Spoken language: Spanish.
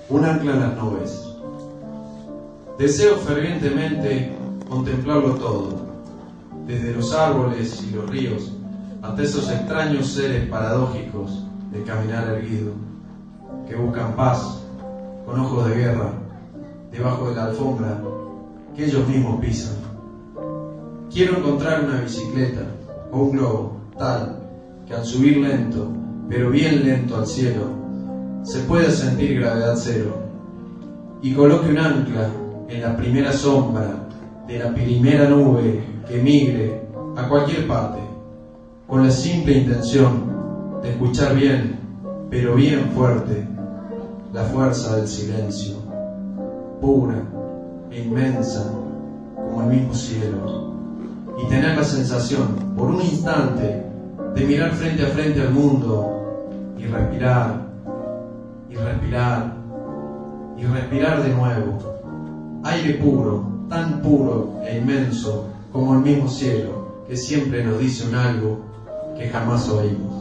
un ancla en las nubes. Deseo fervientemente contemplarlo todo, desde los árboles y los ríos hasta esos extraños seres paradójicos de caminar erguido, que buscan paz con ojos de guerra debajo de la alfombra que ellos mismos pisan. Quiero encontrar una bicicleta o un globo tal que al subir lento, pero bien lento al cielo, se pueda sentir gravedad cero, y coloque un ancla en la primera sombra de la primera nube que migre a cualquier parte, con la simple intención de escuchar bien, pero bien fuerte, la fuerza del silencio, pura e inmensa como el mismo cielo, y tener la sensación, por un instante, de mirar frente a frente al mundo y respirar, y respirar, y respirar de nuevo. Aire puro, tan puro e inmenso como el mismo cielo, que siempre nos dice un algo que jamás oímos.